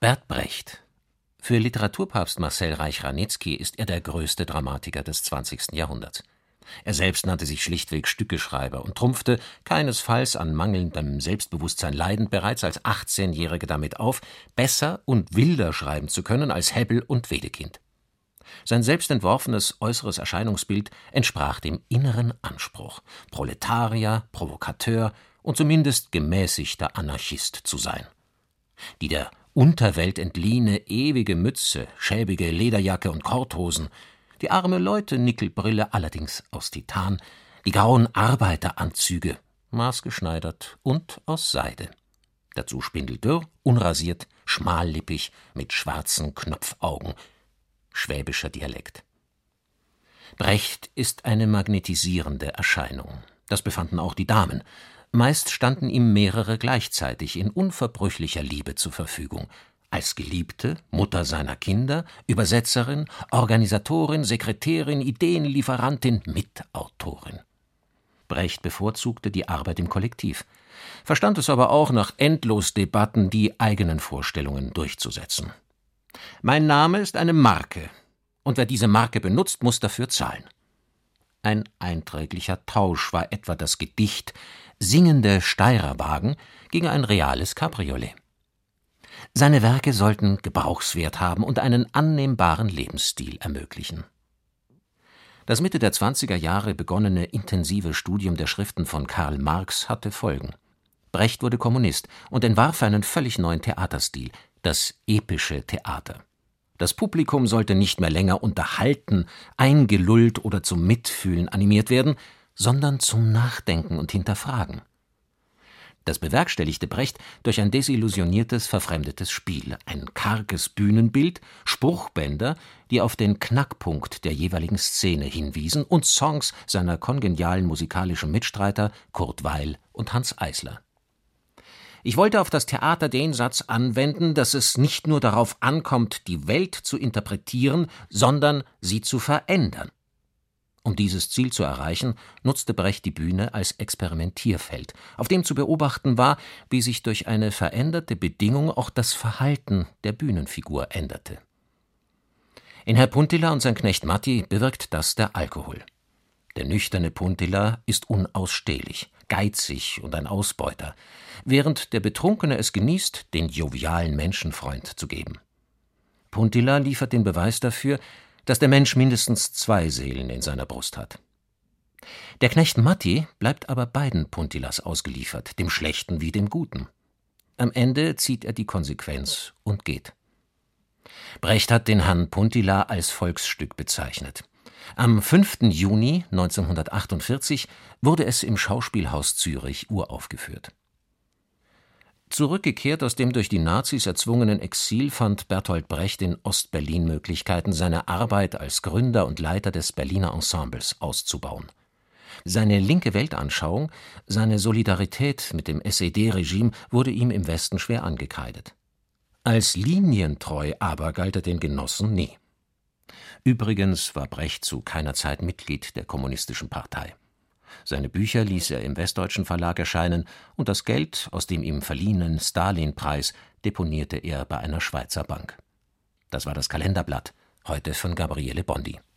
Bert Brecht. Für Literaturpapst Marcel Reich-Ranitzky ist er der größte Dramatiker des 20. Jahrhunderts. Er selbst nannte sich schlichtweg Stückeschreiber und trumpfte, keinesfalls an mangelndem Selbstbewusstsein leidend, bereits als 18-Jähriger damit auf, besser und wilder schreiben zu können als Hebbel und Wedekind. Sein selbstentworfenes äußeres Erscheinungsbild entsprach dem inneren Anspruch, Proletarier, Provokateur und zumindest gemäßigter Anarchist zu sein. Die der Unterwelt entliehene ewige Mütze, schäbige Lederjacke und Korthosen, die arme Leute-Nickelbrille allerdings aus Titan, die grauen Arbeiteranzüge, maßgeschneidert und aus Seide. Dazu spindeldürr, unrasiert, schmallippig, mit schwarzen Knopfaugen. Schwäbischer Dialekt. Brecht ist eine magnetisierende Erscheinung. Das befanden auch die Damen. Meist standen ihm mehrere gleichzeitig in unverbrüchlicher Liebe zur Verfügung. Als Geliebte, Mutter seiner Kinder, Übersetzerin, Organisatorin, Sekretärin, Ideenlieferantin, Mitautorin. Brecht bevorzugte die Arbeit im Kollektiv, verstand es aber auch nach Endlosdebatten die eigenen Vorstellungen durchzusetzen. »Mein Name ist eine Marke, und wer diese Marke benutzt, muss dafür zahlen.« Ein einträglicher Tausch war etwa das Gedicht »Singende Steirerwagen« gegen ein reales Cabriolet. Seine Werke sollten Gebrauchswert haben und einen annehmbaren Lebensstil ermöglichen. Das Mitte der 20er Jahre begonnene intensive Studium der Schriften von Karl Marx hatte Folgen. Brecht wurde Kommunist und entwarf einen völlig neuen Theaterstil, das epische Theater. Das Publikum sollte nicht mehr länger unterhalten, eingelullt oder zum Mitfühlen animiert werden, sondern zum Nachdenken und Hinterfragen. Das bewerkstelligte Brecht durch ein desillusioniertes, verfremdetes Spiel, ein karges Bühnenbild, Spruchbänder, die auf den Knackpunkt der jeweiligen Szene hinwiesen, und Songs seiner kongenialen musikalischen Mitstreiter Kurt Weill und Hanns Eisler. Ich wollte auf das Theater den Satz anwenden, dass es nicht nur darauf ankommt, die Welt zu interpretieren, sondern sie zu verändern. Um dieses Ziel zu erreichen, nutzte Brecht die Bühne als Experimentierfeld, auf dem zu beobachten war, wie sich durch eine veränderte Bedingung auch das Verhalten der Bühnenfigur änderte. In Herr Puntila und sein Knecht Matti bewirkt das der Alkohol. Der nüchterne Puntila ist unausstehlich, geizig und ein Ausbeuter, während der Betrunkene es genießt, den jovialen Menschenfreund zu geben. Puntila liefert den Beweis dafür, dass der Mensch mindestens 2 Seelen in seiner Brust hat. Der Knecht Matti bleibt aber beiden Puntilas ausgeliefert, dem Schlechten wie dem Guten. Am Ende zieht er die Konsequenz und geht. Brecht hat den Herrn Puntila als Volksstück bezeichnet. Am 5. Juni 1948 wurde es im Schauspielhaus Zürich uraufgeführt. Zurückgekehrt aus dem durch die Nazis erzwungenen Exil fand Bertolt Brecht in Ostberlin Möglichkeiten, seine Arbeit als Gründer und Leiter des Berliner Ensembles auszubauen. Seine linke Weltanschauung, seine Solidarität mit dem SED-Regime wurde ihm im Westen schwer angekreidet. Als linientreu aber galt er den Genossen nie. Übrigens war Brecht zu keiner Zeit Mitglied der Kommunistischen Partei. Seine Bücher ließ er im Westdeutschen Verlag erscheinen und das Geld aus dem ihm verliehenen Stalin-Preis deponierte er bei einer Schweizer Bank. Das war das Kalenderblatt, heute von Gabriele Bondi.